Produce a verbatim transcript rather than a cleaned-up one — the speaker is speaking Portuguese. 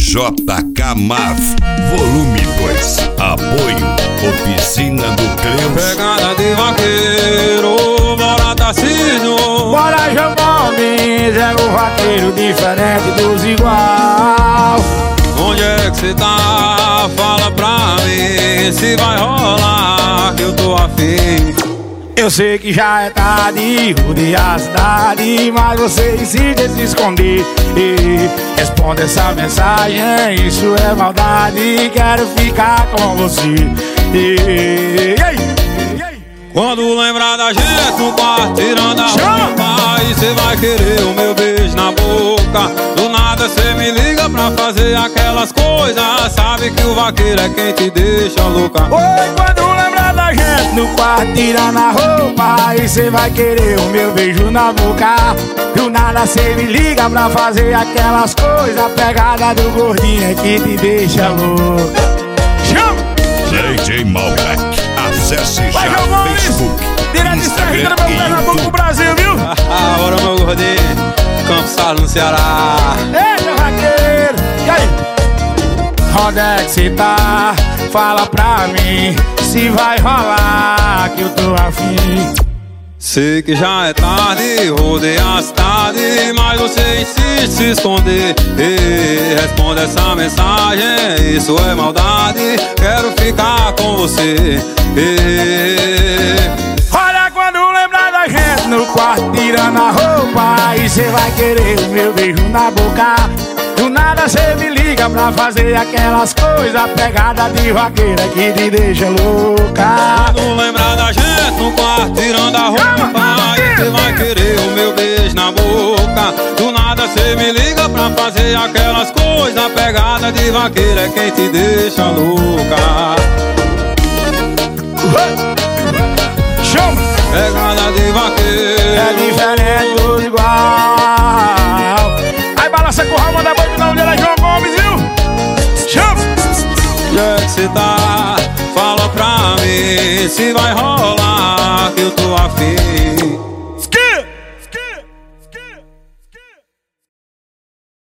J K Mav, volume dois. Apoio Oficina do Cleus. Pegada de vaqueiro, bora Tarcísio. Bora João Gomes, é o vaqueiro diferente dos igual. Onde é que cê tá? Fala pra mim se vai rolar, que eu tô afim. Eu sei que já é tarde, rodear a cidade, mas você insiste em se esconder. E responde essa mensagem, isso é maldade, quero ficar com você. E, e, e, e, Quando lembrar da gente no quarto, tirando a roupa, aí cê vai querer o meu beijo na boca. Do nada cê me liga pra fazer aquelas coisas, sabe que o vaqueiro é quem te deixa louca. Oi, quando lembrar da gente no quarto, tirando a roupa, aí cê vai querer o meu beijo na boca. Do nada cê me liga pra fazer aquelas coisas, a pegada do gordinho é que te deixa louca. Chama! D J Malbec. Acesse já Facebook, direto de Serrita do meu Pernambuco pro Brasil, viu? Ah, bora meu gordinho, Campos Salles no Ceará. Ei, meu vaqueiro, e aí? Onde é que cê tá? Fala pra mim se vai rolar, que eu tô afim. Sei que já é tarde, rodei a cidade, mas você insiste em se esconder. Ei, responde essa mensagem, isso é maldade, quero ficar com você. Ei, olha, quando lembrar da gente no quarto, tirando a roupa, aí cê vai querer o meu beijo na boca. Do nada cê me liga pra fazer aquelas coisas, pegada de vaqueira que te deixa louca. quando lembrar da gente no quarto, tirando a roupa, aí cê vai querer o meu beijo na boca. Do nada cê me liga pra fazer aquelas coisas, pegada de vaqueira é quem te deixa louca. Chama! Pegada de vaqueiro É diferente dos igual. Aí balança com o Raul, manda boi de onde era João Gomes, viu? Chama! Onde é que cê tá? Fala pra mim se vai rolar, que eu tô afim.